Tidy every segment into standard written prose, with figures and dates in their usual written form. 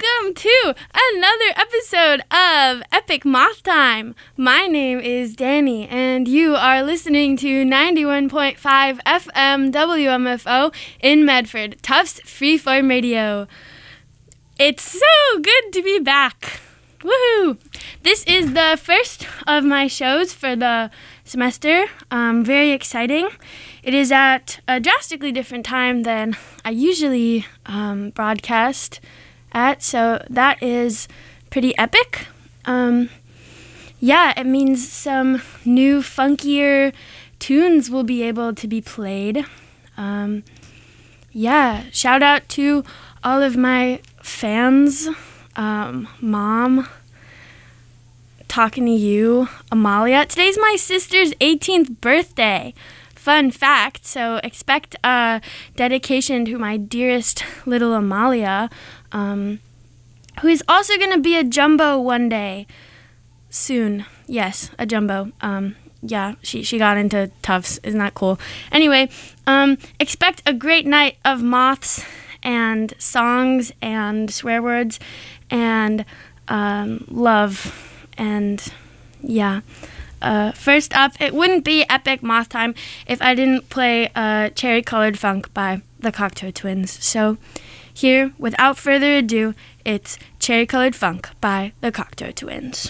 Welcome to another episode of Epic Moth Time. My name is Danny, and you are listening to 91.5 FM WMFO in Medford, Tufts Freeform Radio. It's so good to be back. Woohoo! This is the first of my shows for the semester. Very exciting. It is at a drastically different time than I usually broadcast at, so that is pretty epic. It means some new, funkier tunes will be able to be played. Shout out to all of my fans. Mom, talking to you, Amalia. Today's my sister's 18th birthday. Fun fact, so expect a dedication to my dearest little Amalia, who is also going to be a jumbo one day soon. Yes, a jumbo. She got into Tufts. Isn't that cool? Anyway, expect a great night of moths and songs and swear words and love and first up, it wouldn't be Epic Moth Time if I didn't play Cherry Colored Funk by the Cocteau Twins. So here, without further ado, it's Cherry Colored Funk by the Cocteau Twins.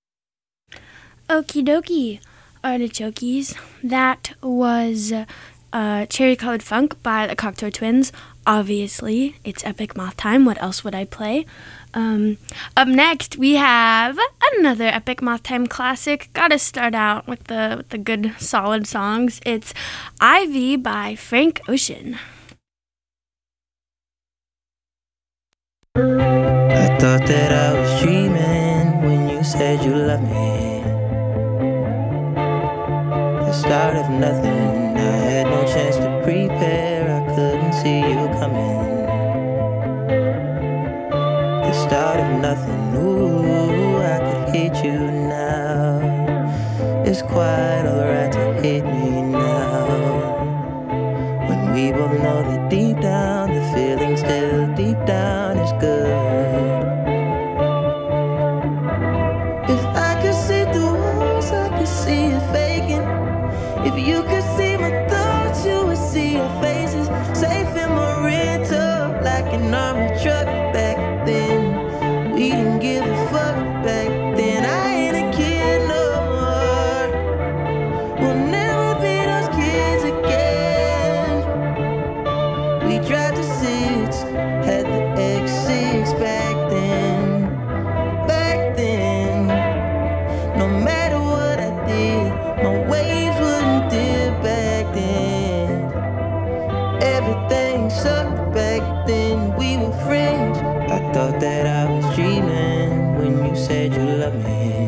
Okie dokie, artichokes. That was Cherry Colored Funk by the Cocteau Twins. Obviously, it's Epic Moth Time. What else would I play? Up next, we have another Epic Moth Time classic. Gotta start out with the good, solid songs. It's Ivy by Frank Ocean. I thought that I was dreaming when you said you loved me. The start of nothing, I had no chance to prepare, I couldn't see you coming. The start of nothing, ooh, I could hate you now. It's quite alright to hate me now, when we both know that deep down, the feeling still deep down is good. If I could see through walls, I could see you faking. If you could see my thoughts, you would see our faces. Safe in my rental, like an army truck back then. We didn't give a fuck back then. I ain't a kid no more. We'll never be those kids again. We tried the six, had the X6 back then. Back then, no matter what I did, my waves wouldn't dip back then. Everything sucked back then, we were friends. I thought that I was dreaming when you said you loved me.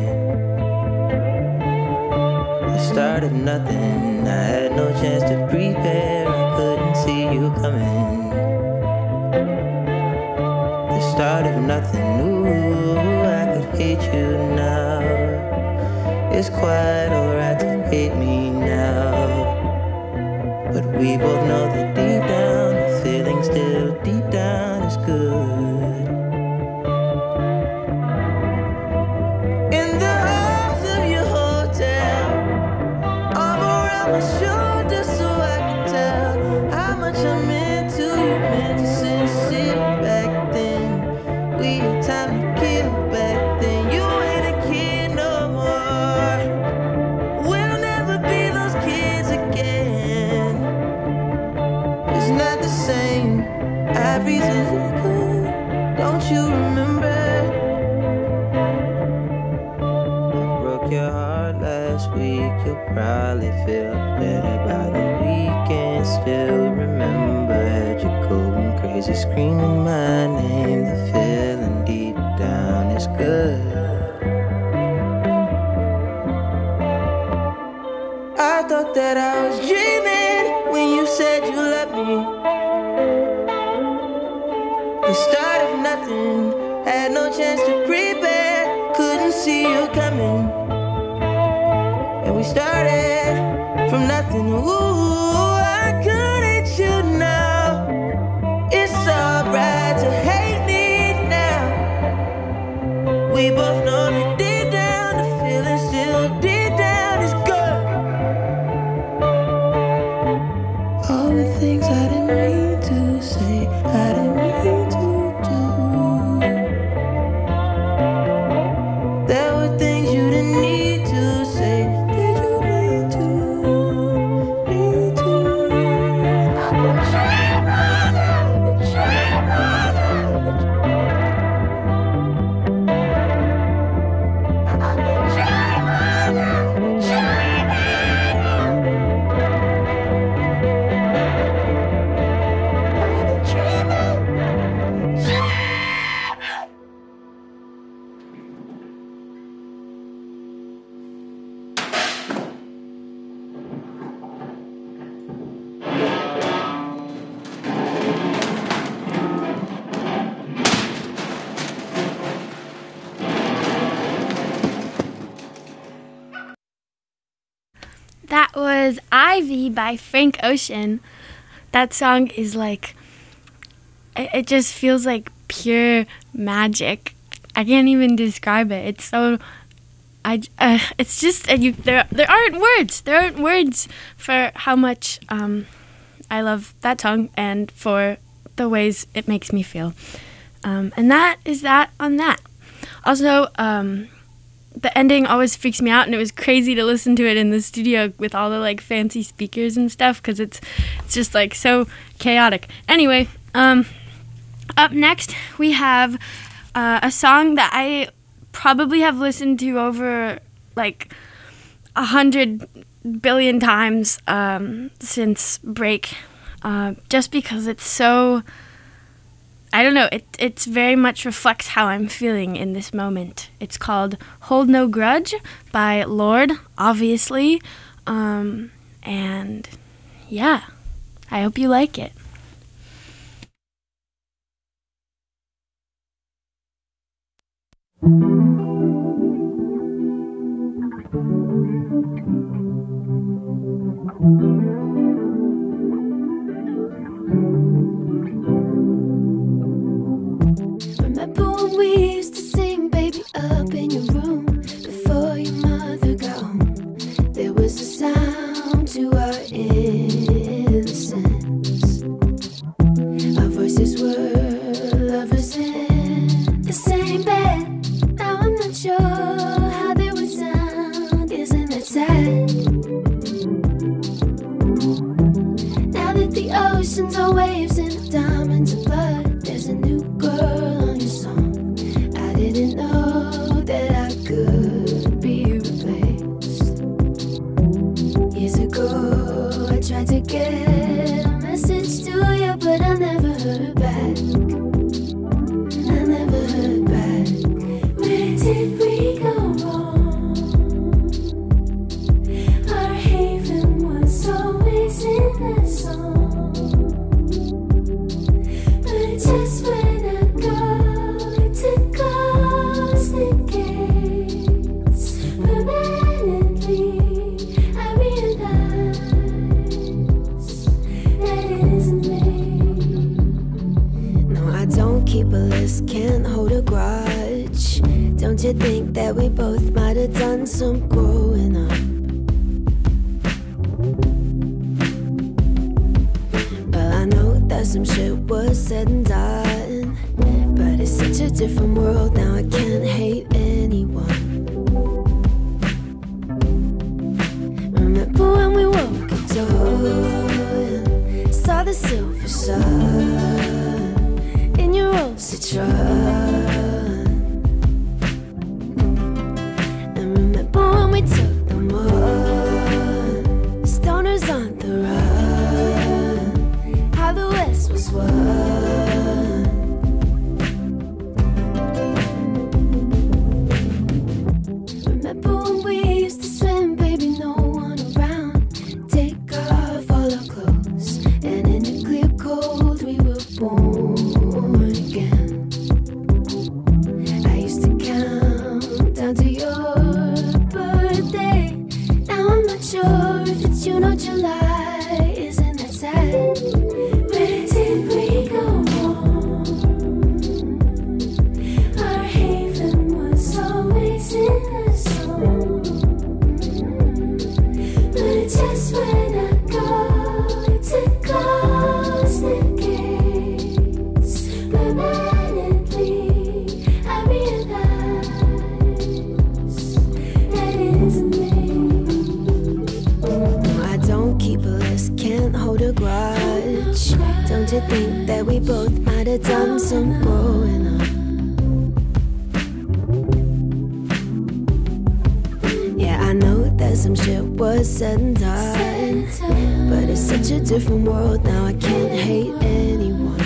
The start of nothing, I had no chance to prepare, I couldn't see you coming. The start of nothing, ooh, I could hate you now. It's quite alright to hate me now, but we both know that deep down, the feeling still deep down is good. In the halls of your hotel, arm around my shoulder so I can tell how much I meant to you, meant to sincere back then. We had time to kill back then. You ain't a kid no more. We'll never be those kids again. It's not the same. Everything's good. Don't you remember? I broke your heart last week. You'll probably feel better by the weekend. Still remember, had you going crazy, screaming my name. The feeling deep down is good. I thought that I was dreaming when you said you loved me. The start of nothing, had no chance to prepare, couldn't see you coming. And we started from nothing, ooh, I could hate you now. It's alright to hate me now. We both know that deep down, the feeling still deep down is good. All the things I didn't mean to say, I didn't mean to do. There were things you didn't need to say. Did you mean to? Need to? I've been trying harder, trying harder. I've been trying harder, trying harder. I've been dreaming, trying. That was Ivy by Frank Ocean. That song is like, it just feels like pure magic. I can't even describe it. It's so, it's just, there aren't words. There aren't words for how much I love that song and for the ways it makes me feel. And that is that on that. Also, the ending always freaks me out, and it was crazy to listen to it in the studio with all the like fancy speakers and stuff, because it's just like so chaotic. Anyway, up next we have a song that I probably have listened to over like 100 billion times since break, just because it's so, I don't know, it's very much reflects how I'm feeling in this moment. It's called Hold No Grudge by Lorde, obviously. And yeah, I hope you like it. Remember when we used to sing, baby, up in your room before your mother got home? There was a sound to our innocence. Our voices were lovers in the same bed. Now I'm not sure how they would sound. Isn't that sad? Now that the oceans are waves and the diamonds are blood, there's a new girl on your song. I didn't know that I could be replaced. Years ago, I tried to get a message to you, but I never heard back. I never heard back. Where did we go wrong? Our haven was always in the song. But just when I go to close the gates permanently, I realize that it isn't me. No, I don't keep a list, can't hold a grudge. Don't you think that we both might have done some growing up? Well, I know that some shit was said and done, but it's such a different world now, I can't hate anyone. Remember when we woke up to saw the silver sun in your old Citroen? And remember when we took the mud, stoners on the run, how the West was won. Remember when we used to swim, baby, no one around. Take off all our clothes, and in the clear cold we were born again. I used to count down to your birthday. Now I'm not sure if it's June or July. Isn't that sad? Where did we go wrong? Our haven was always in the song. But just when I go to close the gates permanently, I realize that it isn't me. No, I don't keep a list, can't hold a grudge. Don't you think that we both might have done some growing up? Yeah, I know that some shit was said and done, but it's such a different world now, I can't hate anyone.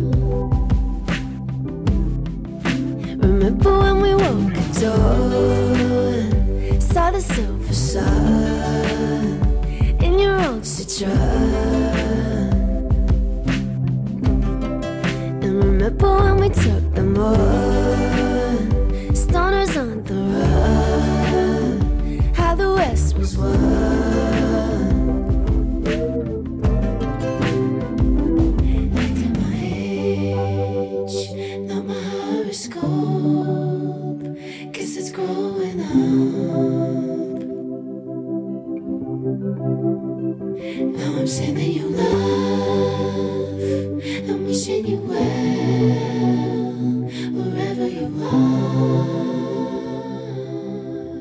Remember when we woke up to saw the silver sun in your old Citroen? And remember when we took the mud, stoners on the run, how the West was won. Look at my age, not my horoscope, 'cause it's growing up. Now I'm sending you love and wishing you well wherever you are.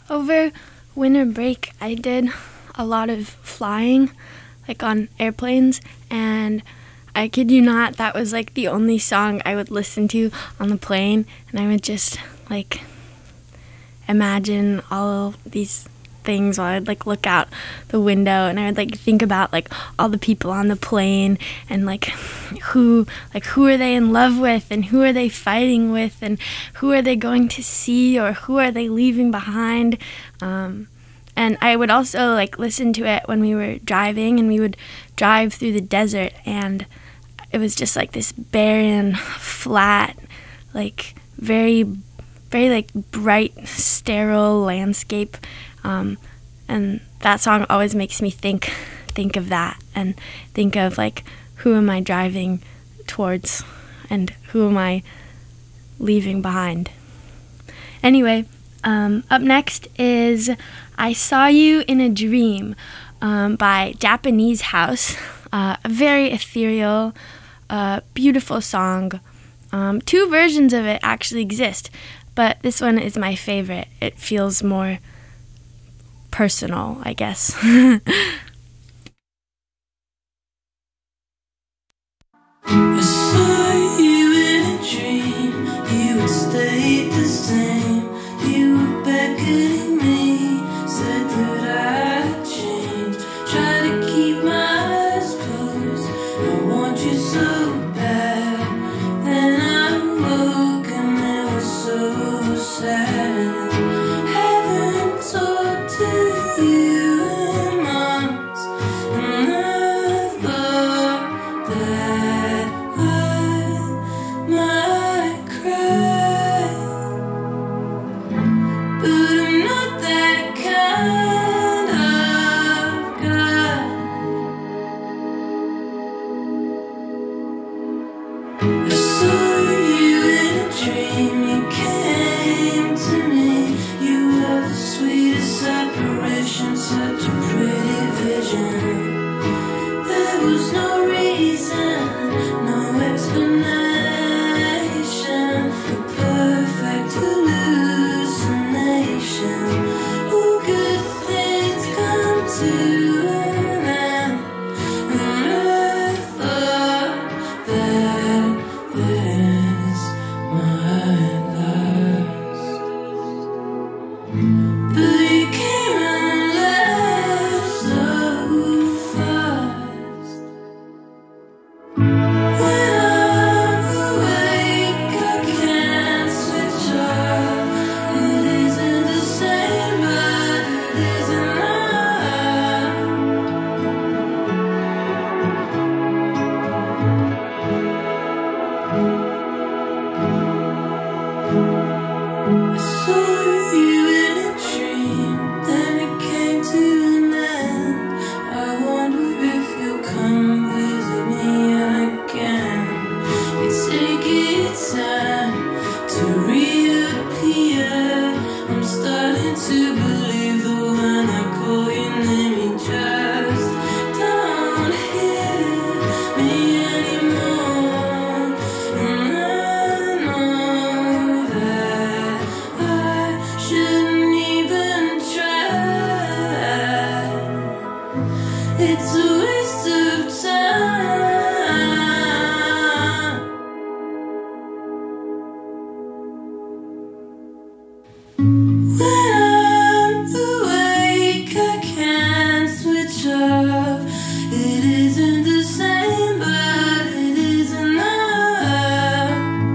Over winter break, I did a lot of flying, like on airplanes, and I kid you not, that was like the only song I would listen to on the plane, and I would just like imagine all these things while I'd like look out the window, and I would like think about like all the people on the plane and like who are they in love with, and who are they fighting with, and who are they going to see, or who are they leaving behind. And I would also like listen to it when we were driving, and we would drive through the desert, and it was just like this barren, flat, like very like bright, sterile landscape. And that song always makes me think of that, and think of like, who am I driving towards, and who am I leaving behind. Anyway, up next is I Saw You in a Dream by Japanese House. A very ethereal, beautiful song. 2 versions of it actually exist, but this one is my favorite. It feels more personal, I guess. I saw you in a dream. You had stayed the same. You were beckoning me, said that I'd change. Try to keep my eyes closed. I want you so bad. Then I woke and it was so sad. Haven't talked to you in months, and I thought that I might cry, but I'm not that kind of guy. I saw you in a dream, you came to me. You were the sweetest apparition, such a pretty vision. There was no reason, no explanation, a perfect hallucination. All good things come to an end, and I thought that this might last. But you came and left so fast. When I'm awake, I can't switch off. It isn't the same, but it isn't enough. I saw you in a dream, then it came to an end. I wonder if you'll come visit me again. You take its time to reappear. I'm starting to believe that when I call your name, you just don't hear me anymore. And I know that I shouldn't even try. It's a waste of time. When I'm awake, I can't switch off. It isn't the same, but it is enough.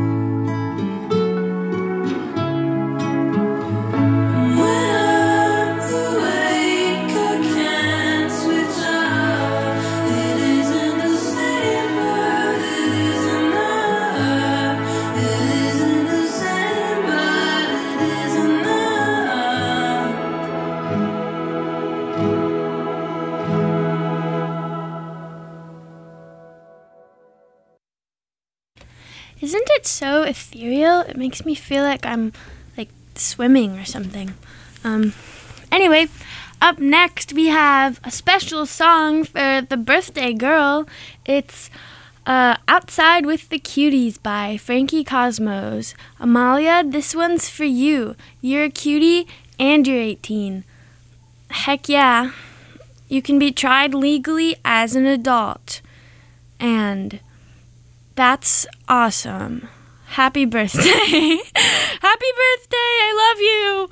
When I'm awake, I can't switch off. It isn't the same, but it is enough. It isn't the same, but it is enough. Isn't it so ethereal? It makes me feel like I'm like swimming or something. Anyway, up next we have a special song for the birthday girl. It's Outside with the Cuties by Frankie Cosmos. Amalia, this one's for you. You're a cutie, and you're 18. Heck yeah. You can be tried legally as an adult. And that's awesome. Happy birthday. Happy birthday. I love you.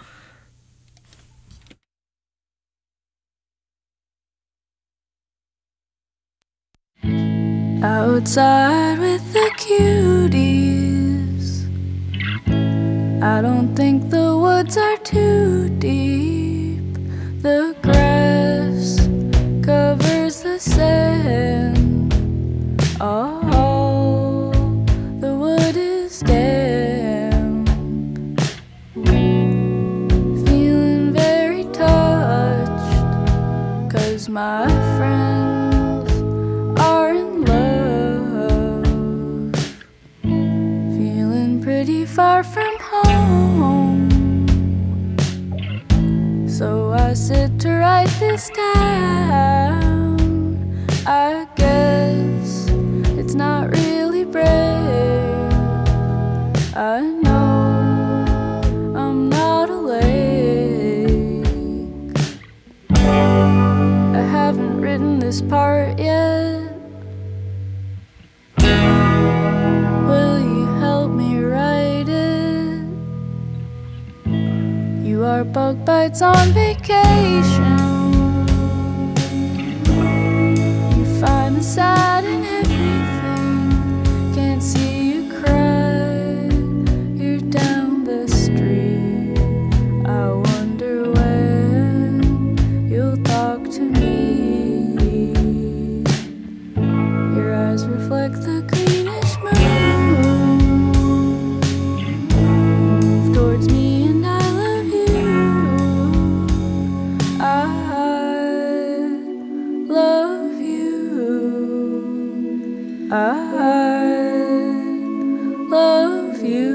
Outside with the cuties, I don't think the woods are too deep. The grass covers the sand. Oh, the wood is damp. Feeling very touched, 'cause my friends are in love. Feeling pretty far from home, so I sit to write this down. I guess it's not really brave. I know I'm not awake. I haven't written this part yet. Will you help me write it? You are bug bites on vacation. You find the sad in everything. Can't see you cry. You're down the street. I wonder when you'll talk to me. Your eyes reflect the greenish moon. Move towards me and I love you. I love you. I love you.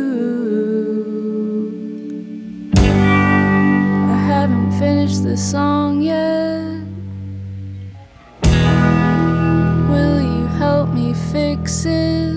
I haven't finished this song yet. Will you help me fix it?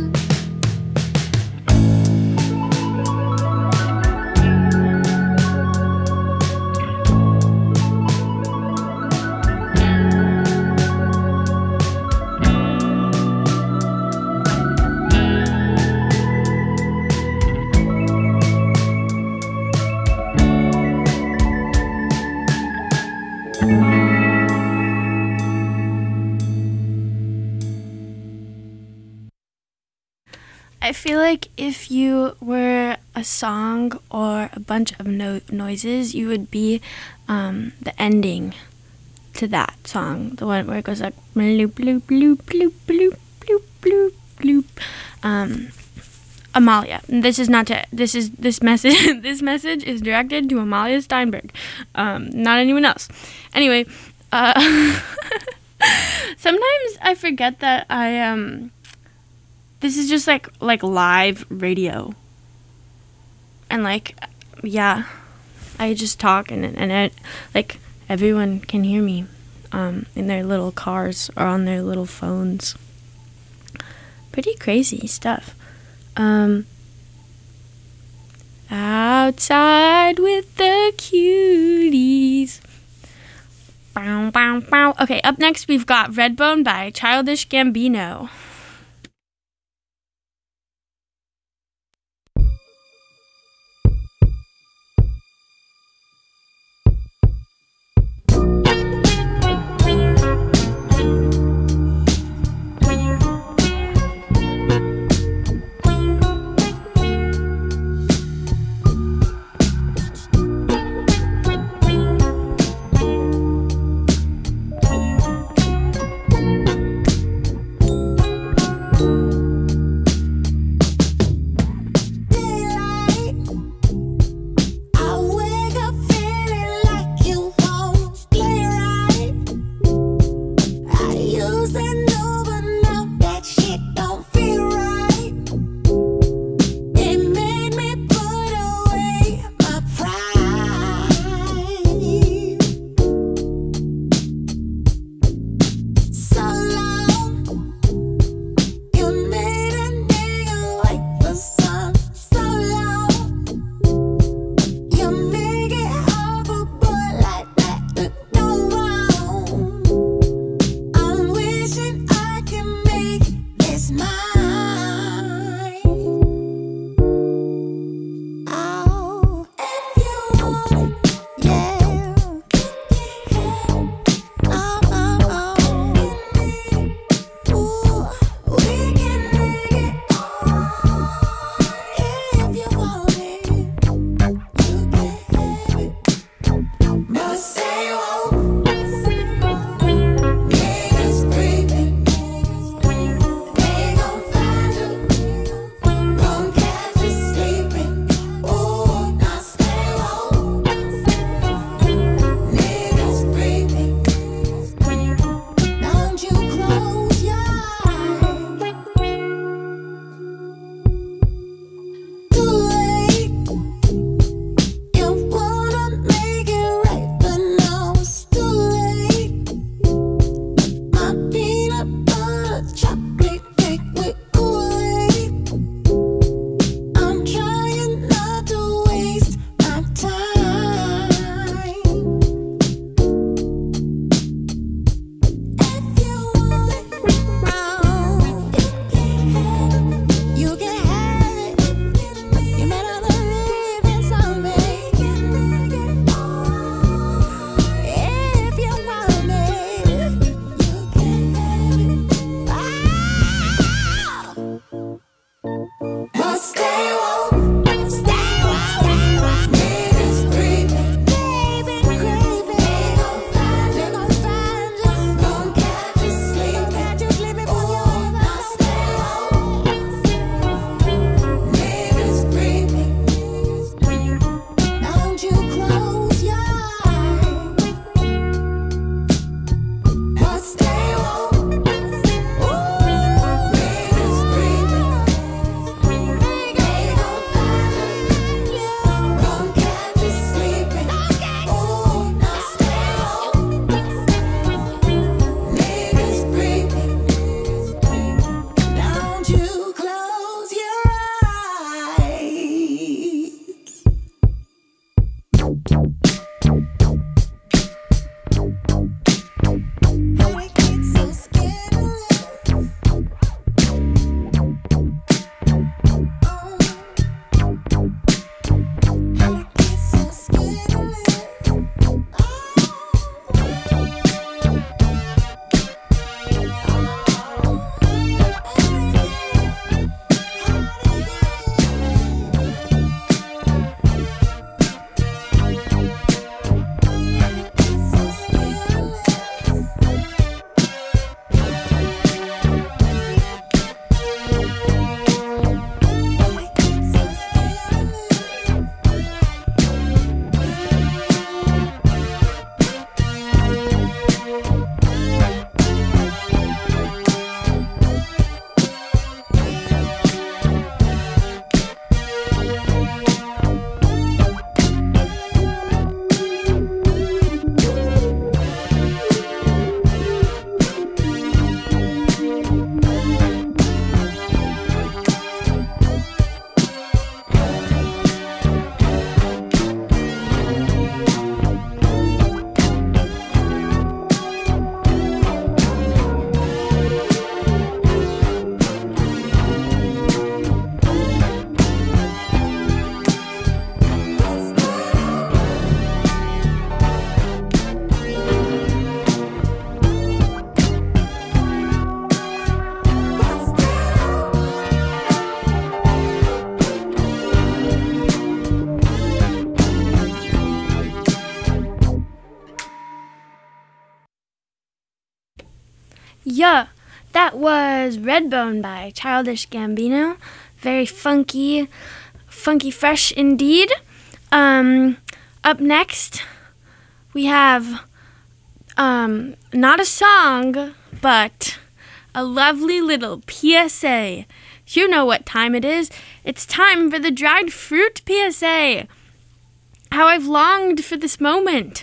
I feel like if you were a song or a bunch of noises, you would be the ending to that song, the one where it goes like bloop bloop bloop bloop bloop bloop bloop bloop. Amalia. This message this message is directed to Amalia Steinberg, not anyone else. Anyway, sometimes I forget that this is just like live radio, and yeah, I just talk and it, like everyone can hear me in their little cars or on their little phones. Pretty crazy stuff. Outside with the cuties. Bow, bow, bow. Okay, up next we've got Redbone by Childish Gambino. Yeah, that was Redbone by Childish Gambino. Very funky fresh indeed. Up next, we have not a song, but a lovely little PSA. You know what time it is. It's time for the dried fruit PSA. How I've longed for this moment.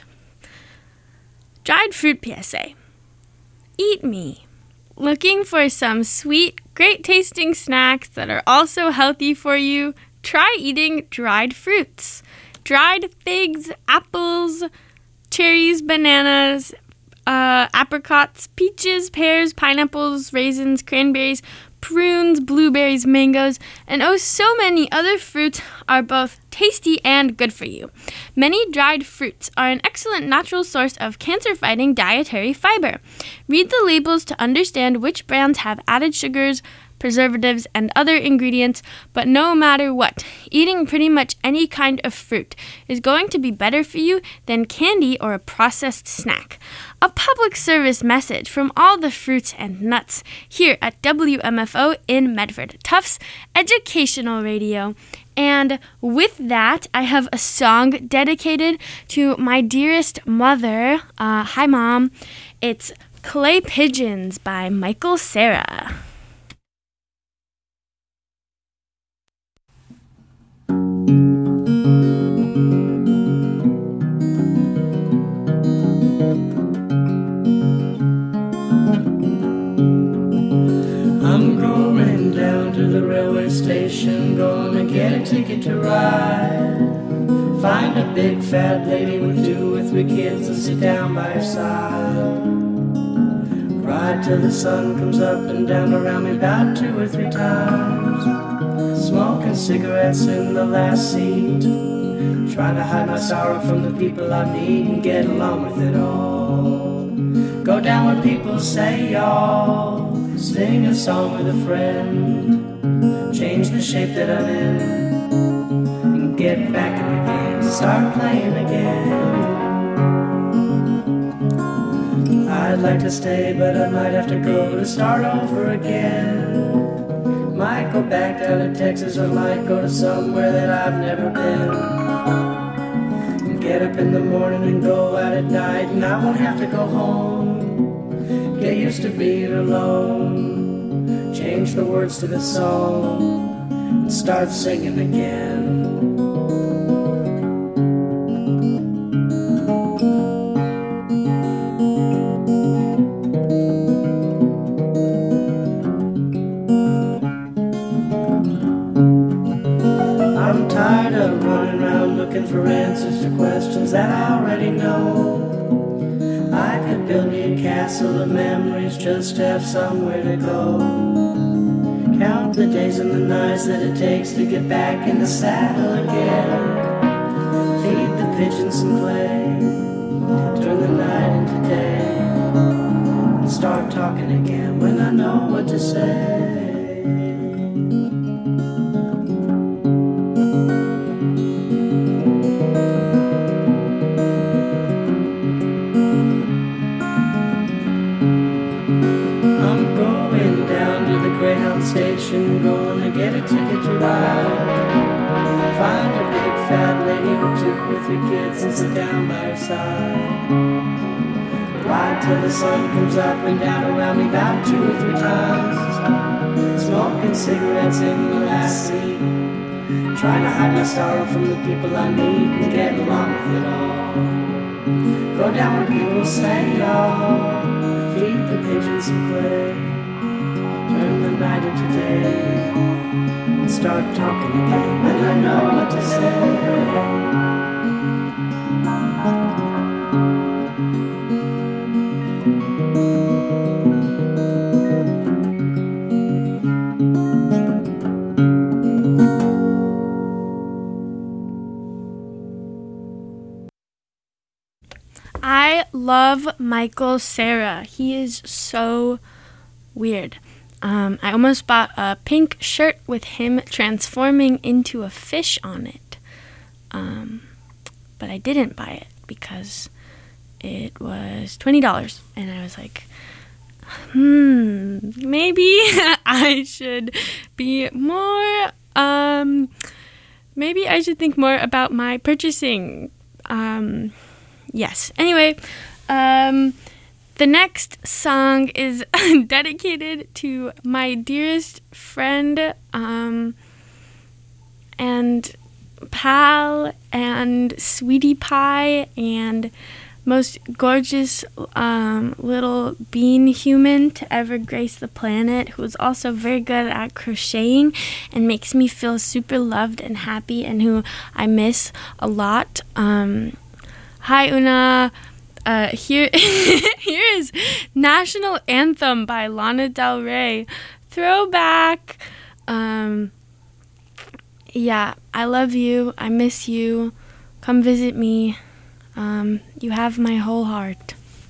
Dried fruit PSA. Eat me. Looking for some sweet, great-tasting snacks that are also healthy for you? Try eating dried fruits. Dried figs, apples, cherries, bananas, apricots, peaches, pears, pineapples, raisins, cranberries, prunes, blueberries, mangoes, and oh so many other fruits are both tasty and good for you. Many dried fruits are an excellent natural source of cancer-fighting dietary fiber. Read the labels to understand which brands have added sugars, preservatives, and other ingredients, but no matter what, eating pretty much any kind of fruit is going to be better for you than candy or a processed snack. A public service message from all the fruits and nuts here at WMFO in Medford, Tufts Educational Radio. And with that, I have a song dedicated to my dearest mother. Hi, Mom. It's Clay Pigeons by Michael Cera. I'm going down to the railway station, gonna get a ticket to ride. Find a big fat lady with 2 or 3 kids and sit down by her side. Ride till the sun comes up and down around me about 2 or 3 times. Smoking cigarettes in the last seat, trying to hide my sorrow from the people I meet and get along with it all. Go down where people say y'all, sing a song with a friend, change the shape that I'm in, and get back in the game, start playing again. I'd like to stay, but I might have to go to start over again. Might go back down to Texas, or might go to somewhere that I've never been. And get up in the morning and go out at night, and I won't have to go home. Get used to being alone, change the words to the song, and start singing again. looking for answers to questions that I already know. I could build me a castle of memories just to have somewhere to go. Count the days and the nights that it takes to get back in the saddle again. Feed the pigeons some clay, turn the night into day, and start talking again when I know what to say. Station, gonna get a ticket to ride. Find a big fat lady with 2 or 3 kids and sit down by her side. Ride till the sun comes up and down around me about 2 or 3 times. Smoking cigarettes in the last seat, trying to hide my sorrow from the people I meet and get along with it all. Go down where people say, oh, feed the pigeons some clay, turn the night into day, and start talking again when I know what to say. I love Michael Cera. He is so weird. I almost bought a pink shirt with him transforming into a fish on it. But I didn't buy it because it was $20. And I was like, maybe I should be more, maybe I should think more about my purchasing. Yes. Anyway, the next song is dedicated to my dearest friend and pal and sweetie pie and most gorgeous little bean human to ever grace the planet, who is also very good at crocheting and makes me feel super loved and happy, and who I miss a lot. Hi, Una. Here is National Anthem by Lana Del Rey. Throwback. Yeah, I love you. I miss you. Come visit me. You have my whole heart.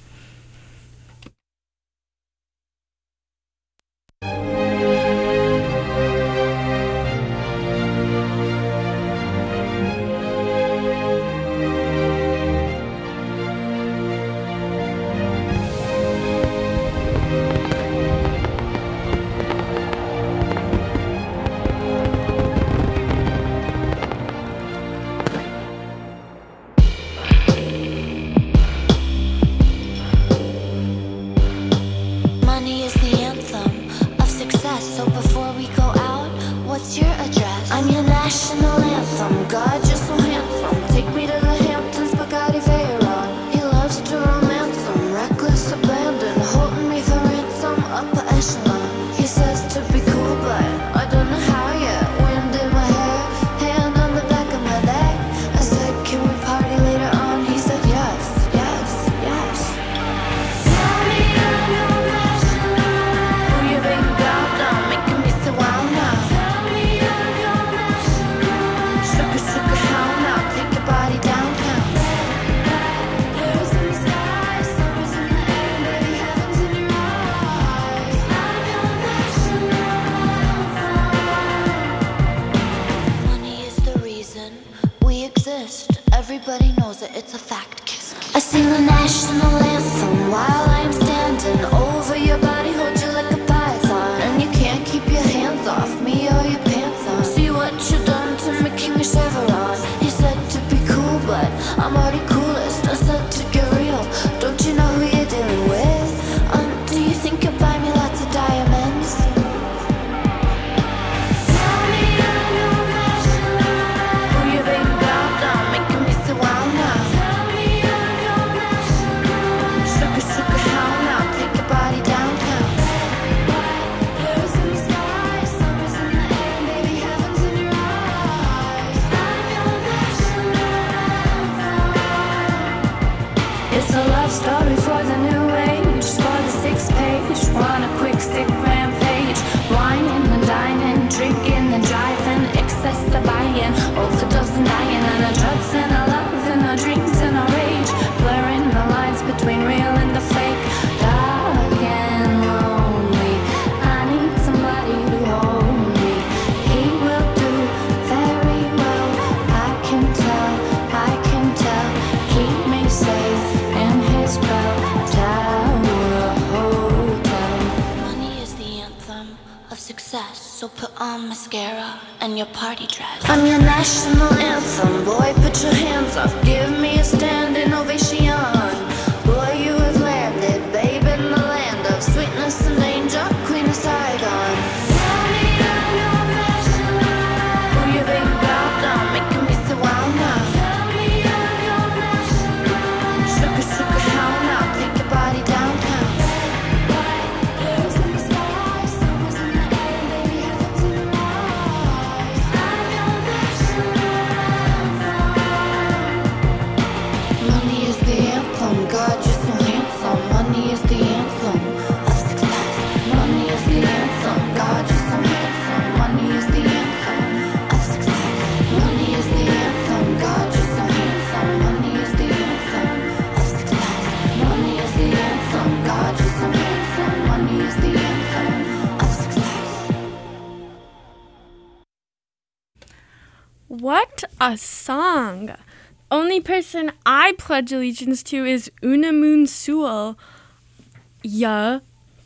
Everybody knows it, it's a fact. Kiss, kiss. I sing the national anthem while I'm standing over your body, hold you like a python, and you can't keep your hands off me or your pants on. See what you done to me, King of Chevron. He said to be cool, but I'm already coolest. I said to get real, don't you know who you're dealing with? Do you think you'll buy me lots of diamonds? Tell me I'm your national. Who you been about down, making me so wild now. Tell me I'm your national. Sugar, sugar, how now? Take your body downtown. Blues in the sky, summer's in the air, baby, heaven's in your eyes. I'm your national. So put on mascara and your party dress. I'm your national anthem. Boy, put your hands up. Give me a standing ovation. Boy, you have landed, babe, in the land of sweetness and danger, Queen of Saigon. Tell me I'm your national. Who you think about now, making me so wild now. Tell me I'm your national. Sugar, sugar, how now? Take your body downtown. Blues in the sky, summer's in the air, baby, heaven's in your eyes. I'm your national anthem. Money is the anthem, God, you're so handsome. Money is the anthem of success. Money is the anthem, God, you're so handsome. Money is the anthem of success. Money is the anthem, God, you're so handsome. Money is the anthem of success. Money is the anthem, God, you're so handsome. Money is the anthem of success. What a song! Only person I pledge allegiance to is Unamun Sewell. Yeah.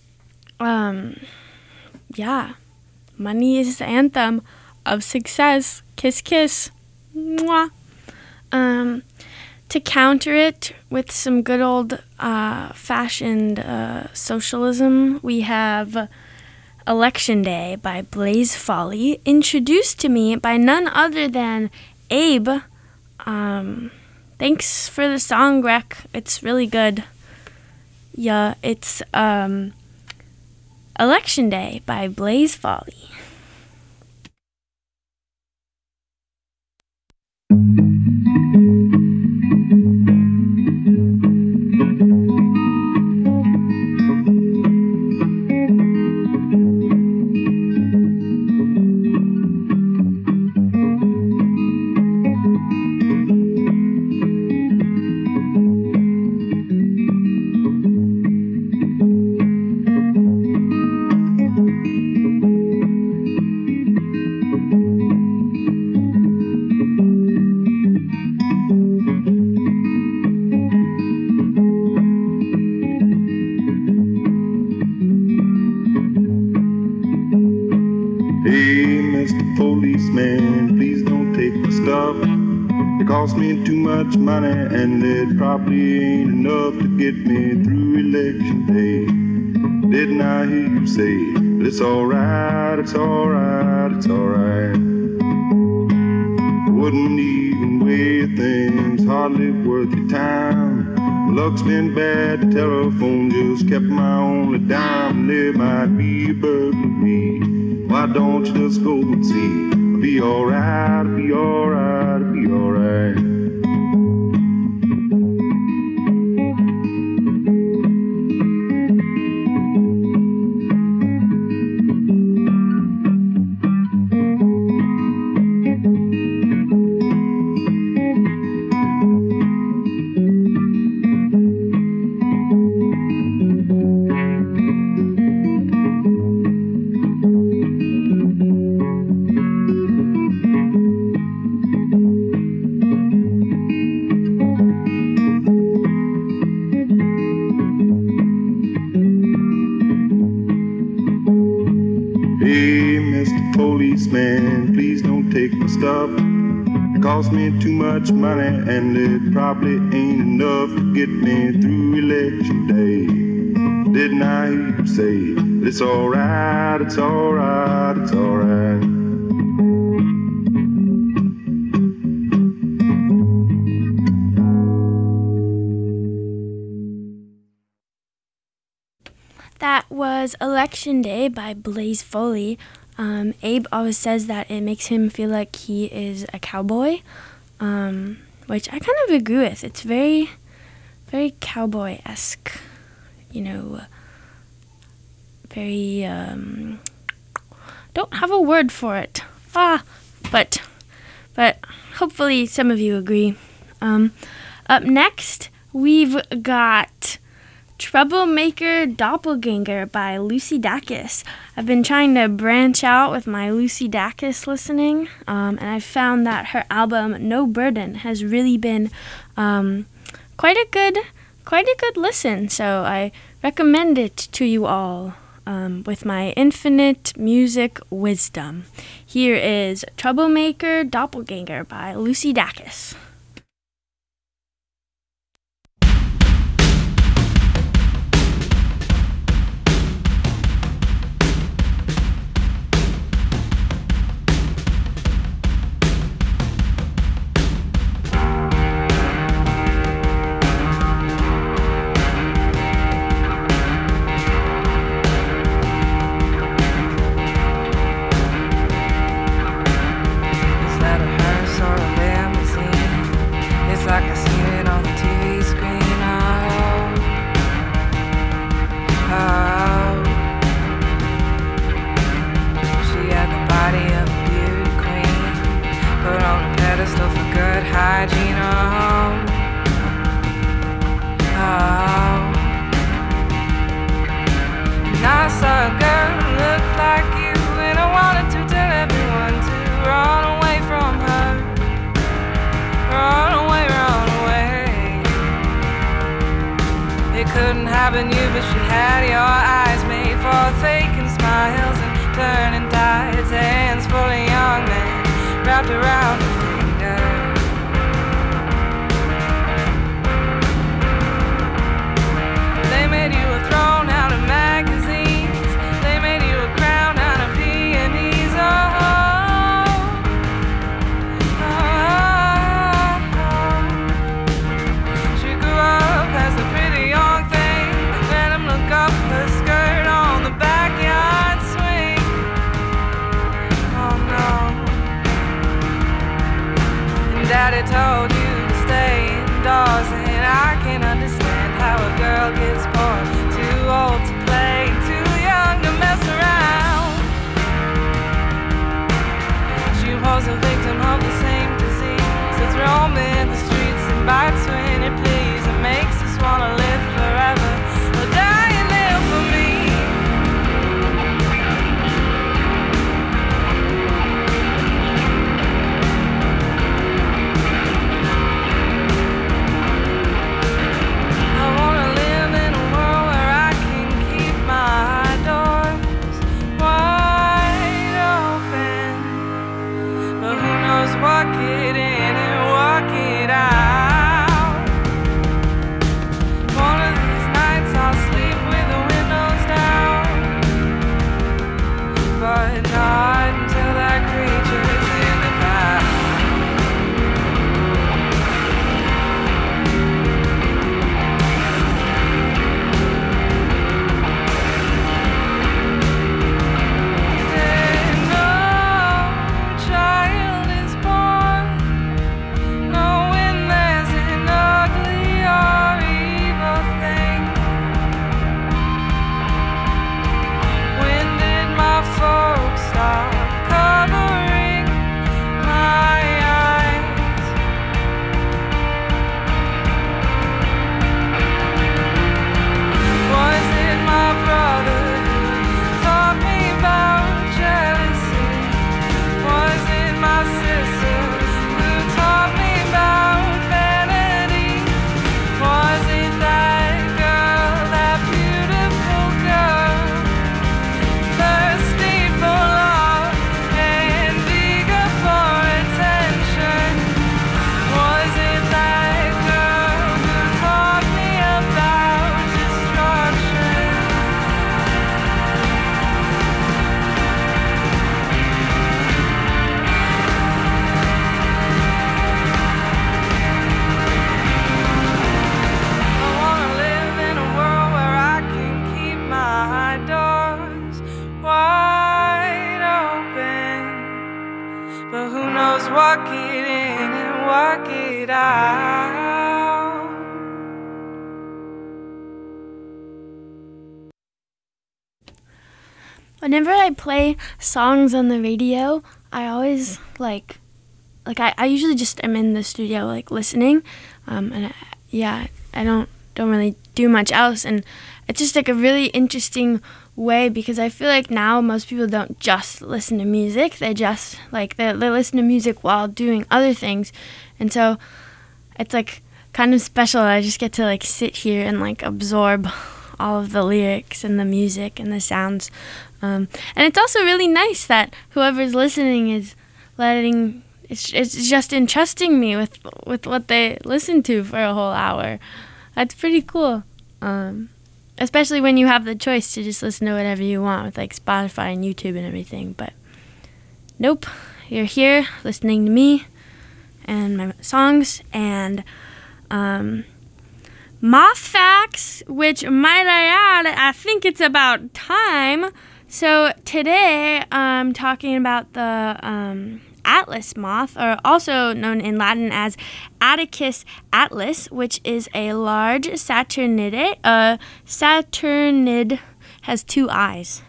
Yeah. Money is the anthem of success. Kiss, kiss. Mwah. To counter it with some good old fashioned socialism, we have Election Day by Blaze Folly, introduced to me by none other than Abe. Thanks for the song, Greg. It's really good. Yeah, it's Election Day by Blaze Folly. Hey, Mr. Policeman, please don't take my stuff. It cost me too much money, and it probably ain't enough to get me through election day. Didn't I hear you say, but it's alright, it's alright, it's alright. Wouldn't even weigh things, hardly worth your time. My luck's been bad, the telephone just kept my only dime. There might be a burglary. Why don't you just go and see? I'll be alright, I'll be alright, I'll be alright. Hey, Mr. Policeman, please don't take my stuff. It cost me too much money, and it probably ain't enough to get me through election day. Didn't I hear you say, that it's alright, it's alright, it's alright. That was Election Day by Blaze Foley. Abe always says that it makes him feel like he is a cowboy, which I kind of agree with. It's very, very cowboy-esque, you know, very, don't have a word for it. But hopefully some of you agree. Up next, we've got Troublemaker Doppelganger by Lucy Dacus. I've been trying to branch out with my Lucy Dacus listening, and I've found that her album No Burden has really been quite a good listen, so I recommend it to you all. with my infinite music wisdom. Here is Troublemaker Doppelganger by Lucy Dacus. Whenever I play songs on the radio, I always I usually just am in the studio listening, and I don't really do much else, and it's just a really interesting way because I feel like now most people don't just listen to music; they just they listen to music while doing other things, and so it's kind of special. I just get to sit here and absorb all of the lyrics and the music and the sounds. And it's also really nice that whoever's listening is it's just entrusting me with what they listen to for a whole hour. That's pretty cool. Especially when you have the choice to just listen to whatever you want with like Spotify and YouTube and everything. But nope, you're here listening to me and my songs and moth facts, which might I add, I think it's about time. So today I'm talking about the Atlas moth, or also known in Latin as Attacus atlas, which is a large Saturnid. Saturnid has two eyes.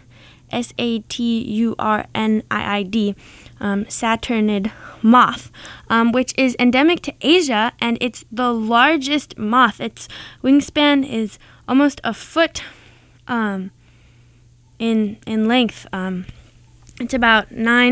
Saturnid. Saturnid moth, which is endemic to Asia, and it's the largest moth. Its wingspan is almost a foot in length. It's about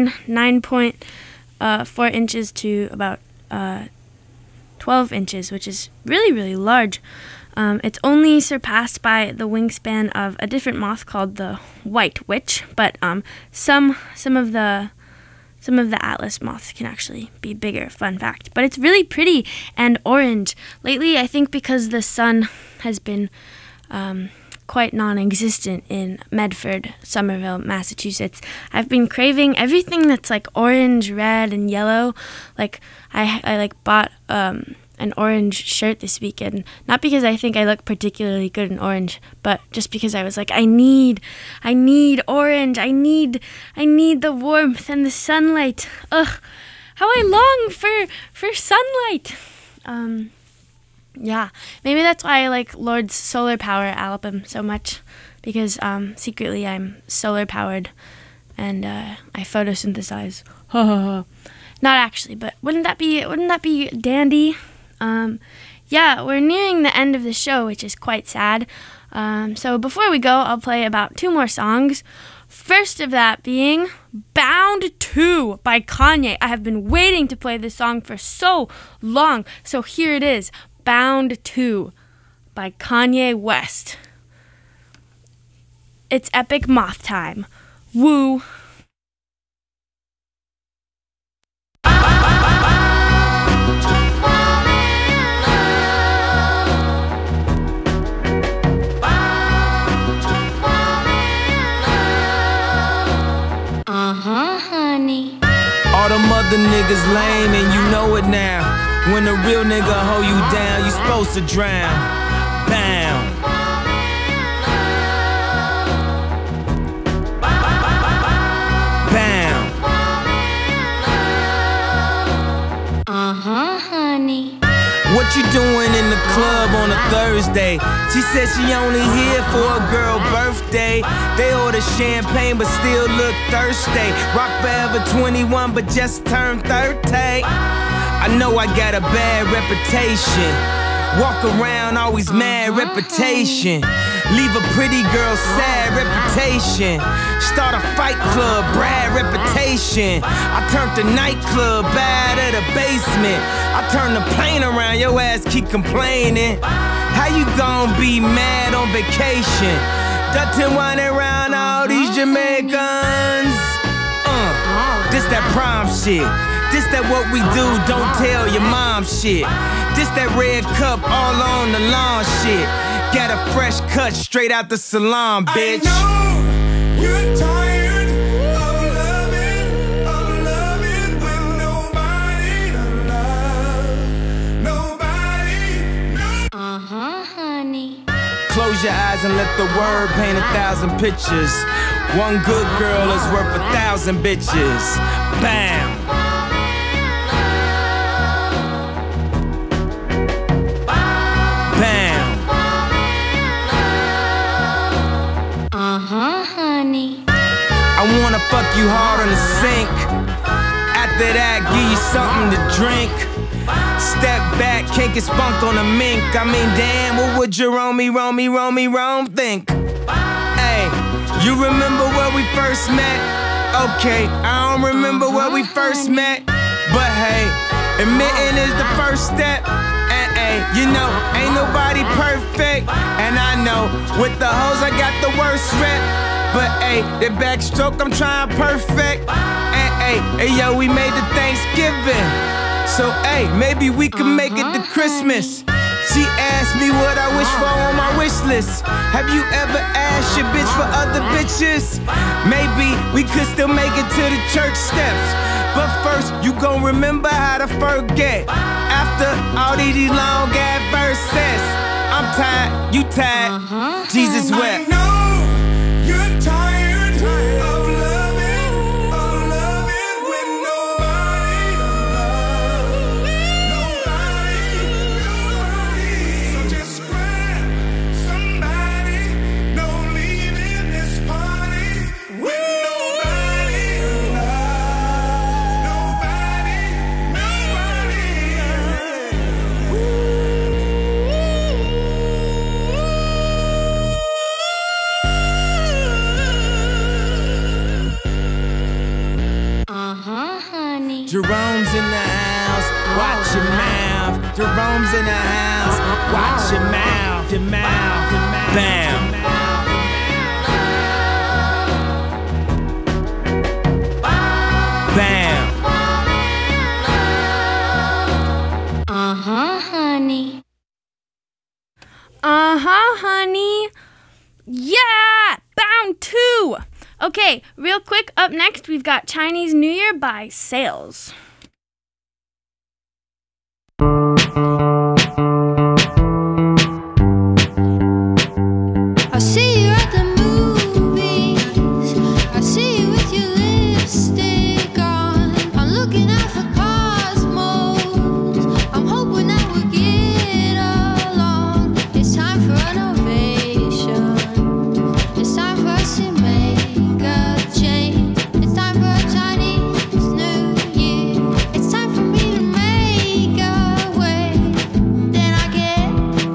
9.4 inches to about 12 inches, which is really, really large. It's only surpassed by the wingspan of a different moth called the white witch, but some of the Atlas moths can actually be bigger, fun fact. But it's really pretty and orange. Lately, I think because the sun has been quite non-existent in Medford, Somerville, Massachusetts, I've been craving everything that's like orange, red, and yellow. Like I bought an orange shirt this weekend, not because I think I look particularly good in orange, but just because I was like, I need orange. I need the warmth and the sunlight. Ugh, how I long for sunlight. Yeah, maybe that's why I like Lord's Solar Power album so much, because secretly I'm solar powered and I photosynthesize. Not actually, but wouldn't that be dandy? Yeah, we're nearing the end of the show, which is quite sad. So before we go, I'll play about 2 more songs. First of that being Bound 2 by Kanye. I have been waiting to play this song for so long, so here it is. Bound 2 by Kanye West. It's epic moth time. Woo. Honey. All them other niggas lame and you know it now. When a real nigga hold you down, you supposed to drown. Bound. Bound. Honey. What you doing in the club on a Thursday? She said she only here for a girl birthday. They order champagne but still look thirsty. Rock Forever 21 but just turned 30. I know I got a bad reputation. Walk around always mad reputation. Leave a pretty girl sad reputation. Start a fight club, Brad reputation. I turned the nightclub bad at a basement. I turned the plane around, your ass keep complaining. How you gon' be mad on vacation? Dutton whining around all these Jamaicans. This that prom shit. This that what we do, don't tell your mom shit. This that red cup all on the lawn shit. Got a fresh cut straight out the salon, bitch. I know you're tired of loving with nobody to love. Nobody, Honey. Close your eyes and let the word paint 1,000 pictures. One good girl is worth 1,000 bitches. Bam. Honey. I wanna fuck you hard on the sink. After that, give you something to drink. Step back, can't get spunk on a mink. I mean, damn, what would Jerome think? Hey, you remember where we first met? Okay, I don't remember where we first met. But hey, admitting is the first step. Hey, you know, ain't nobody perfect. And I know, with the hoes I got the worst rep. But hey, the backstroke I'm trying perfect. And hey, yo, we made the Thanksgiving. So hey, maybe we can make it to Christmas. She asked me what I wish for on my wish list. Have you ever asked your bitch for other bitches? Maybe we could still make it to the church steps. But first, you gon' remember how to forget. After all these long ass verses, I'm tired, you tired, Jesus wept. I know you're tired of loving with nobody to love. Nobody. So just grab somebody. No leaving this party with nobody to love. Nobody. Honey. Jerome's in the house, watch your mouth. Jerome's in the house, watch your mouth. Your mouth, your mouth. Bam. Bam. Honey. Honey. Yeah! Bound 2! Okay, real quick, up next, we've got Chinese New Year by Sales. I see you at the movies. I see you with your lipstick on. I'm looking out for cosmos. I'm hoping that we'll get along. It's time for an ovation. It's time for us to make a change. It's time for a Chinese New Year. It's time for me to make a way. Then I get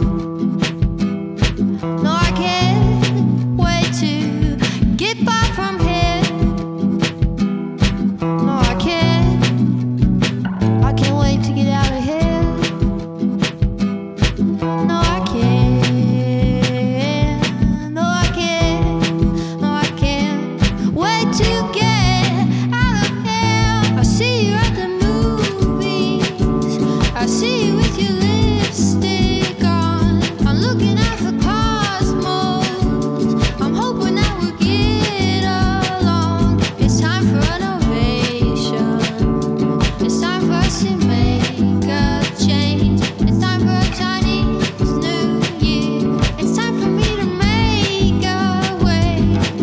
no, I can't wait to get back from here. No, I can't wait to get out of here. No, I can't. No, I can't wait to get out of here. I see you at the movies. I see you with your lipstick on. I'm looking out for cosmos. I'm hoping that we'll get along. It's time for an ovation. It's time for us to make a change. It's time for a Chinese New Year. It's time for me to make a way.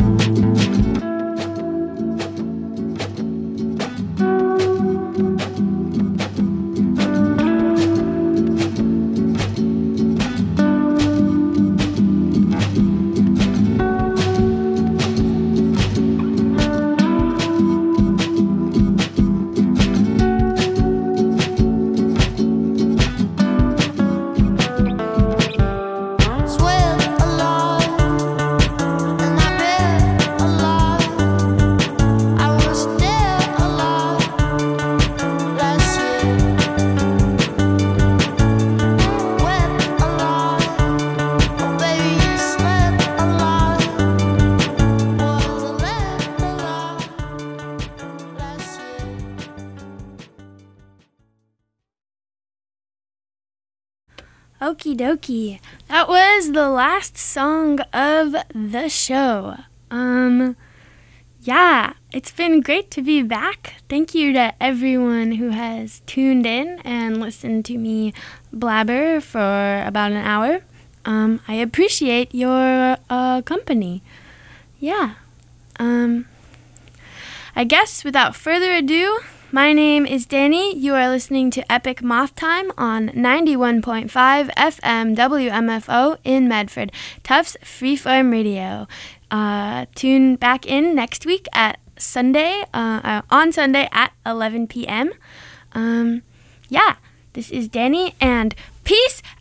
Sweat a lot, and I bet a lot. I was there a lot last year. Wept a lot, oh baby, you slept a lot. Was left a lot last year. Okie dokie. That was the last song of the show. Yeah, it's been great to be back. Thank you to everyone who has tuned in and listened to me blabber for about an hour. I appreciate your company. Yeah. I guess without further ado, my name is Danny. You are listening to Epic Moth Time on 91.5 FM WMFO in Medford, Tufts Freeform Radio. Tune back in next week at Sunday, on Sunday at 11 p.m. Yeah, this is Danny, and peace